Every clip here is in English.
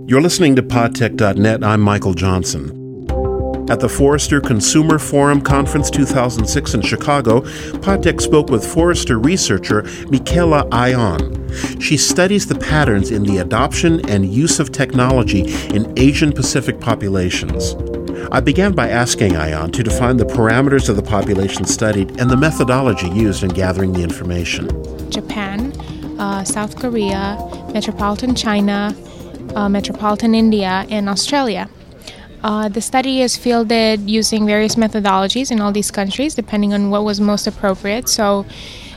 You're listening to podtech.net. I'm Michael Johnson. At the Forrester Consumer Forum Conference 2006 in Chicago, Podtech spoke with Forrester researcher Michaela Ayan. She studies the patterns in the adoption and use of technology in Asian Pacific populations. I began by asking Ayan to define the parameters of the population studied and the methodology used in gathering the information. Japan, South Korea, metropolitan China, metropolitan India, and Australia. The study is fielded using various methodologies in all these countries, depending on what was most appropriate. So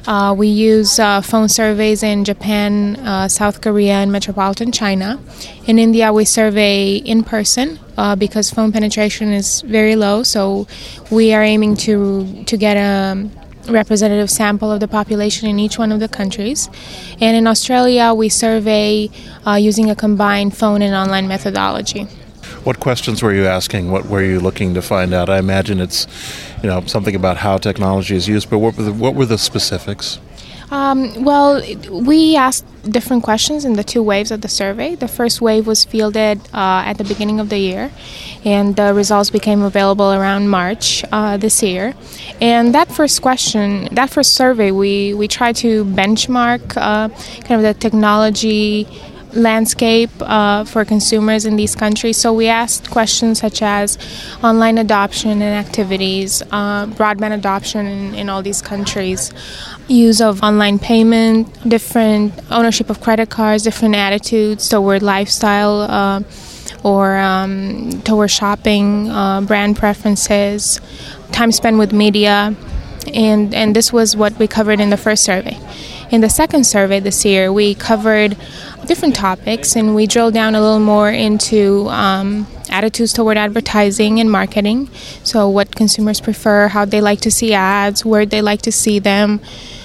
we use phone surveys in Japan, South Korea, and metropolitan China. In India, we survey in person because phone penetration is very low. So we are aiming to get a representative sample of the population in each one of the countries. And in Australia, we survey using a combined phone and online methodology. What questions were you asking? What were you looking to find out? I imagine it's, something about how technology is used, but what were the specifics? Well, we asked different questions in the two waves of the survey. The first wave was fielded at the beginning of the year, and the results became available around March this year. And that first survey, we tried to benchmark kind of the technology landscape for consumers in these countries. So we asked questions such as online adoption and activities, broadband adoption in all these countries, use of online payment, different ownership of credit cards, different attitudes toward lifestyle or toward shopping, brand preferences, time spent with media, and this was what we covered in the first survey. In the second survey this year, we covered different topics, and we drilled down a little more into attitudes toward advertising and marketing. So what consumers prefer, how they like to see ads, where they like to see them.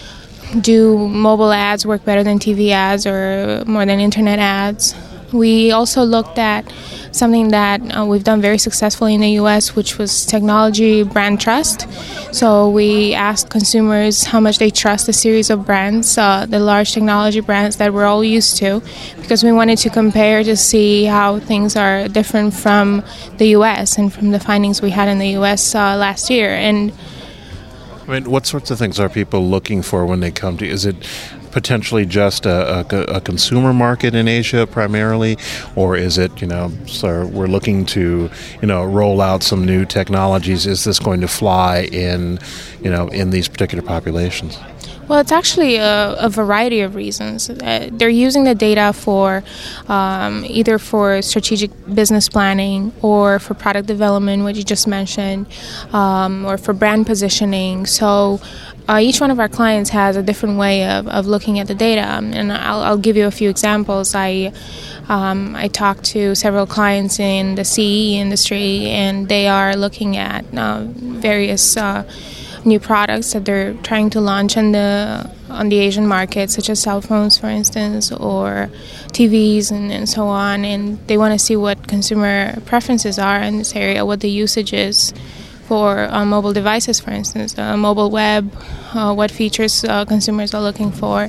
Do mobile ads work better than TV ads or more than internet ads? We also looked at something that we've done very successfully in the U.S., which was technology brand trust. So we asked consumers how much they trust a series of brands, the large technology brands that we're all used to, because we wanted to compare to see how things are different from the U.S. and from the findings we had in the U.S. Last year. And what sorts of things are people looking for when they come to you? Is it potentially just a consumer market in Asia primarily, or is it, so we're looking to, roll out some new technologies? Is this going to fly in these particular populations? Well, it's actually a variety of reasons. They're using the data for either for strategic business planning or for product development, what you just mentioned, or for brand positioning. So each one of our clients has a different way of looking at the data, and I'll give you a few examples. I talked to several clients in the CE industry, and they are looking at various new products that they're trying to launch on the Asian market, such as cell phones, for instance, or TVs and so on. And they want to see what consumer preferences are in this area, what the usage is for mobile devices, for instance, mobile web, what features consumers are looking for.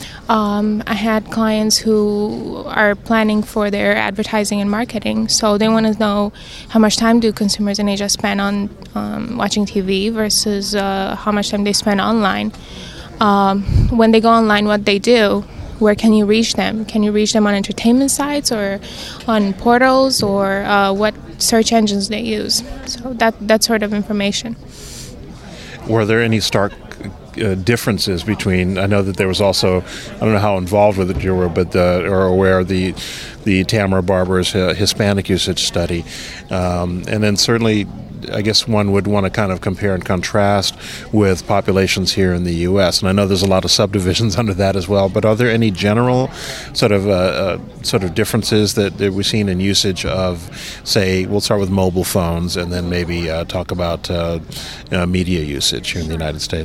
I had clients who are planning for their advertising and marketing, so they want to know how much time do consumers in Asia spend on watching TV versus how much time they spend online. When they go online, what they do, where can you reach them? Can you reach them on entertainment sites or on portals, or what search engines they use? So that sort of information. Were there any stark differences between? I know that there was also, I don't know how involved with it you were, but or aware of the Tamara Barber's Hispanic usage study, and then certainly I guess one would want to kind of compare and contrast with populations here in the U.S. And I know there's a lot of subdivisions under that as well. But are there any general sort of differences that we've seen in usage of, say, we'll start with mobile phones and then maybe talk about media usage here in the United States?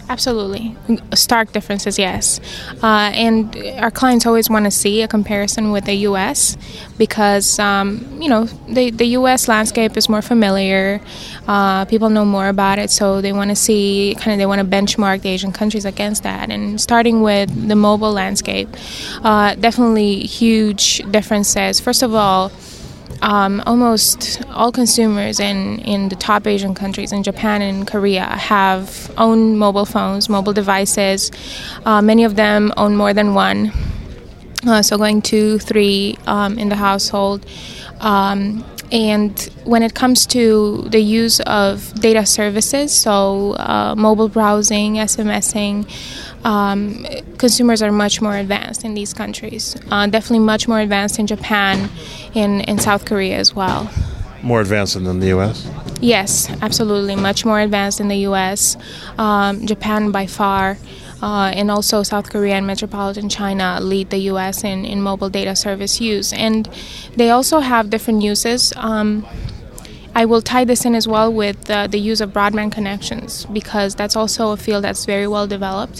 Absolutely. Stark differences, yes. And our clients always want to see a comparison with the U.S. because, the U.S. landscape is more familiar. People know more about it, so they want to see, they want to benchmark the Asian countries against that. And starting with the mobile landscape, definitely huge differences. First of all, almost all consumers in the top Asian countries, in Japan and Korea, have own mobile phones, mobile devices. Many of them own more than one, so going 2, 3 in the household. And when it comes to the use of data services, so mobile browsing, SMSing, consumers are much more advanced in these countries. Definitely much more advanced in Japan and in South Korea as well. More advanced than the U.S.? Yes, absolutely. Much more advanced in the U.S. Japan by far. And also South Korea and metropolitan China lead the U.S. in mobile data service use. And they also have different uses. I will tie this in as well with the use of broadband connections, because that's also a field that's very well developed.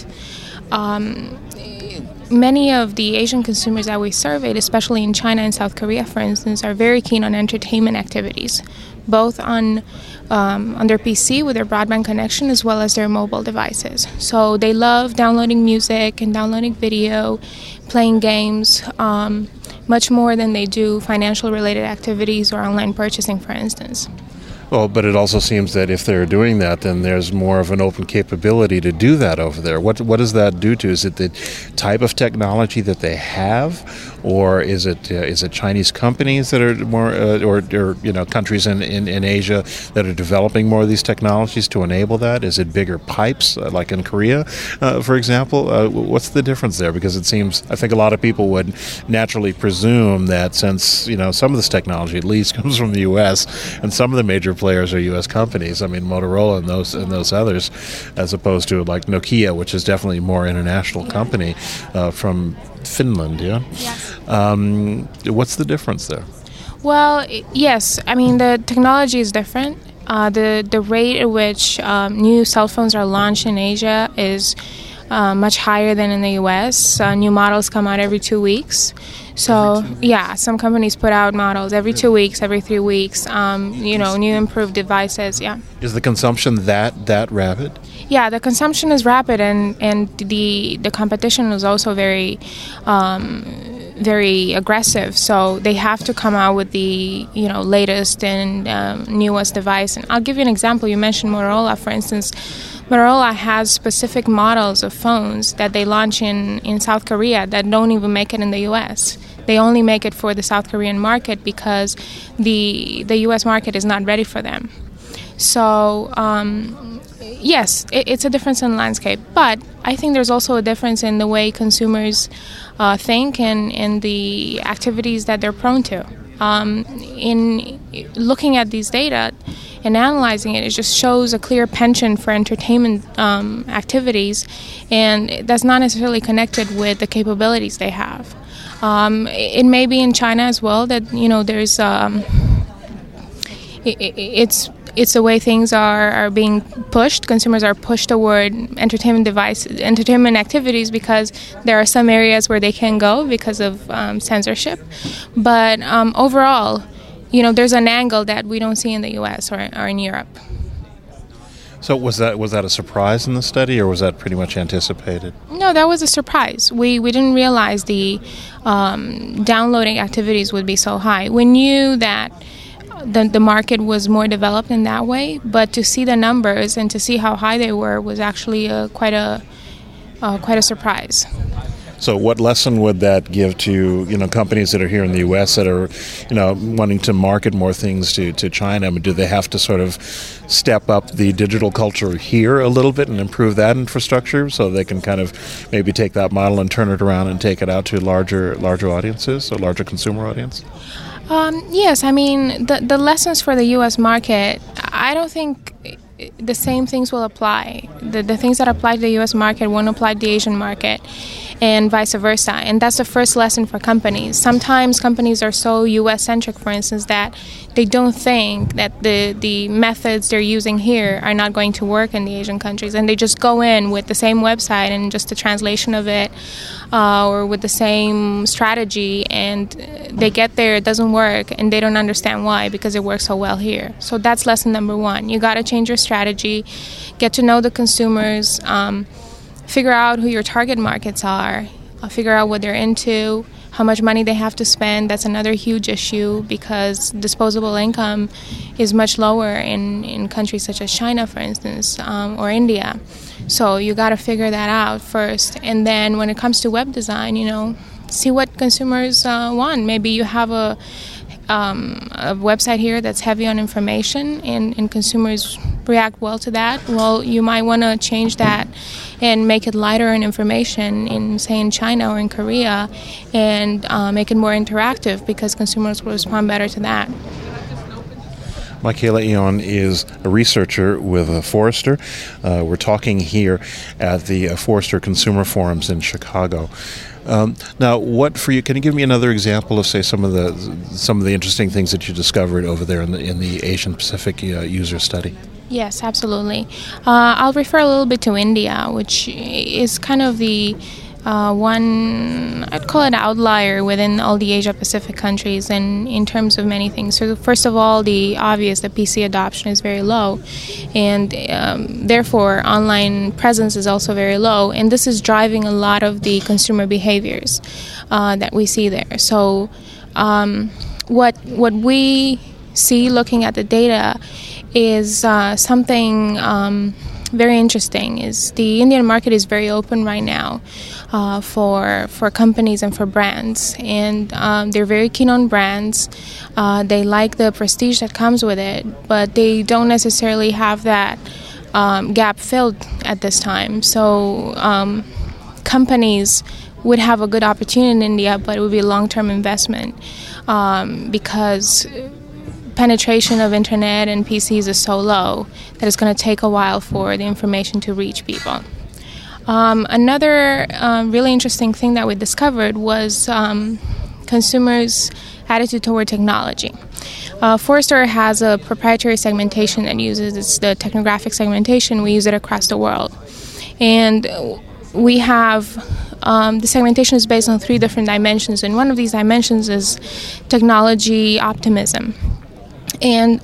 Many of the Asian consumers that we surveyed, especially in China and South Korea, for instance, are very keen on entertainment activities, both on their PC with their broadband connection as well as their mobile devices. So they love downloading music and downloading video, playing games, much more than they do financial-related activities or online purchasing, for instance. Well, but it also seems that if they're doing that, then there's more of an open capability to do that over there. What does that do to? Is it the type of technology that they have, or is it Chinese companies that are more, or countries in Asia that are developing more of these technologies to enable that? Is it bigger pipes, like in Korea, for example? What's the difference there? Because it seems, I think a lot of people would naturally presume that since some of this technology at least comes from the U.S. and some of the major players are U.S. companies. I mean, Motorola and those others, as opposed to like Nokia, which is definitely a more international company from Finland. Yeah. Yes. What's the difference there? Well, yes. I mean, the technology is different. The rate at which new cell phones are launched in Asia is much higher than in the U.S. New models come out every 2 weeks. So, yeah, some companies put out models every 2 weeks, every 3 weeks, new improved devices, yeah. Is the consumption that rapid? Yeah, the consumption is rapid, and the competition is also very very aggressive. So they have to come out with the latest and newest device. And I'll give you an example. You mentioned Motorola, for instance. Motorola has specific models of phones that they launch in South Korea that don't even make it in the U.S. They only make it for the South Korean market because the U.S. market is not ready for them. So, yes, it's a difference in landscape. But I think there's also a difference in the way consumers think and the activities that they're prone to. In looking at these data and analyzing it, it just shows a clear penchant for entertainment activities, and that's not necessarily connected with the capabilities they have. It may be in China as well that there's it's the way things are being pushed. Consumers are pushed toward entertainment activities because there are some areas where they can go because of censorship. But overall, there's an angle that we don't see in the U.S. or in Europe. So was that a surprise in the study, or was that pretty much anticipated? No, that was a surprise. We didn't realize the downloading activities would be so high. We knew that the market was more developed in that way, but to see the numbers and to see how high they were was actually quite a surprise. So what lesson would that give to companies that are here in the U.S. that are wanting to market more things to China? I mean, do they have to sort of step up the digital culture here a little bit and improve that infrastructure so they can kind of maybe take that model and turn it around and take it out to larger audiences, or larger consumer audience? Yes, I mean the lessons for the U.S. market, I don't think the same things will apply. The things that apply to the U.S. market won't apply to the Asian market. and vice versa. And that's the first lesson for companies. Sometimes companies are so U.S.-centric, for instance, that they don't think that the methods they're using here are not going to work in the Asian countries, and they just go in with the same website and just a translation of it, or with the same strategy, and they get there, it doesn't work, and they don't understand why, because it works so well here. So that's lesson number one. You got to change your strategy, get to know the consumers, figure out who your target markets are, figure out what they're into, how much money they have to spend. That's another huge issue, because disposable income is much lower in countries such as China, for instance, or India. So you got to figure that out first. And then when it comes to web design, see what consumers want. Maybe you have a website here that's heavy on information, and consumers react well to that. Well, you might want to change that and make it lighter in information in China or in Korea, and make it more interactive, because consumers will respond better to that. Michaela Ayon is a researcher with Forrester. We're talking here at the Forrester Consumer Forums in Chicago. Now, what for you? Can you give me another example of, say, some of the interesting things that you discovered over there in the Asian Pacific user study? Yes, absolutely. I'll refer a little bit to India, which is kind of the one, I'd call it outlier within all the Asia-Pacific countries, and in terms of many things. So first of all, the PC adoption is very low, and therefore online presence is also very low, and this is driving a lot of the consumer behaviors that we see there. So what we see looking at the data is something very interesting. Is the Indian market is very open right now for companies and for brands, and they're very keen on brands. They like the prestige that comes with it, but they don't necessarily have that gap filled at this time. So companies would have a good opportunity in India, but it would be a long-term investment, because penetration of internet and PCs is so low that it's going to take a while for the information to reach people. Another really interesting thing that we discovered was consumers' attitude toward technology. Forrester has a proprietary segmentation that uses the technographic segmentation. We use it across the world. And we have the segmentation is based on 3 different dimensions, and one of these dimensions is technology optimism. And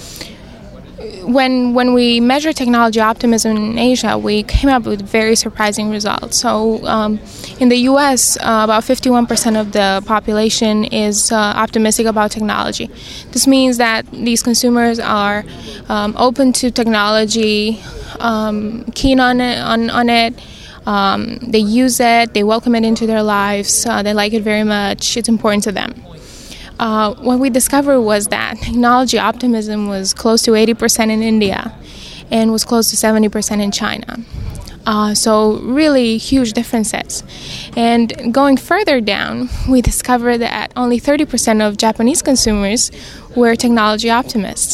when we measure technology optimism in Asia, we came up with very surprising results. So in the U.S., about 51% of the population is optimistic about technology. This means that these consumers are open to technology, keen on it. They use it, they welcome it into their lives, they like it very much, it's important to them. What we discovered was that technology optimism was close to 80% in India and was close to 70% in China. So really huge differences. And going further down, we discovered that only 30% of Japanese consumers were technology optimists.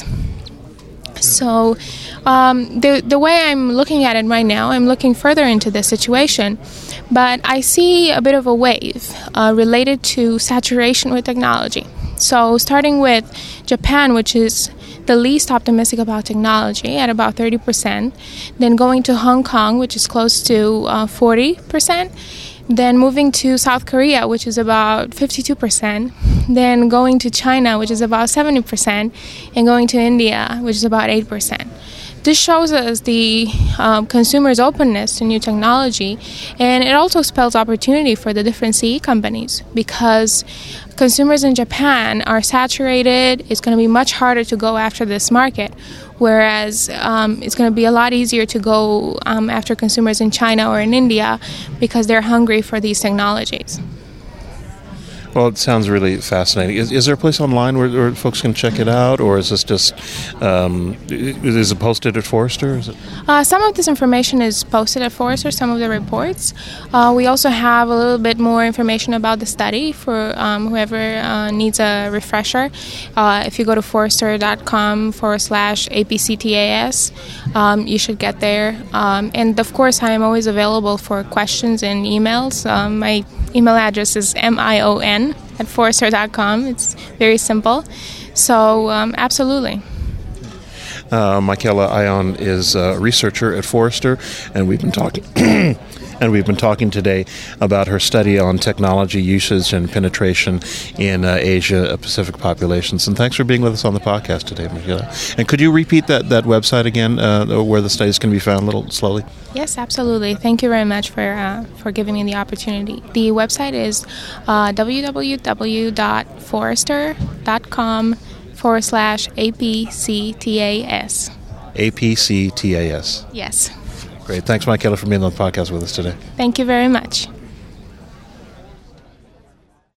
So the way I'm looking at it right now, I'm looking further into this situation, but I see a bit of a wave related to saturation with technology. So starting with Japan, which is the least optimistic about technology at about 30%, then going to Hong Kong, which is close to 40%, then moving to South Korea, which is about 52%, then going to China, which is about 70%, and going to India, which is about 8%. This shows us the consumer's openness to new technology, and it also spells opportunity for the different CE companies, because consumers in Japan are saturated. It's going to be much harder to go after this market, whereas it's going to be a lot easier to go after consumers in China or in India, because they're hungry for these technologies. Well, it sounds really fascinating. Is there a place online where folks can check it out, or is this just is it posted at Forrester? Is it? Some of this information is posted at Forrester, some of the reports. We also have a little bit more information about the study for whoever needs a refresher. If you go to forrester.com/APCTAS, you should get there. And of course, I am always available for questions and emails. My email address is mion@forrester.com. It's very simple. So absolutely. Michaela Ion is a researcher at Forrester, and we've been talking today about her study on technology usage and penetration in Asia Pacific populations. And thanks for being with us on the podcast today, Michaela. And could you repeat that website again, where the studies can be found, a little slowly? Yes, absolutely. Thank you very much for giving me the opportunity. The website is www.forrester.com/APCTAS. APCTAS. Yes. Great. Thanks, Michaela, for being on the podcast with us today. Thank you very much.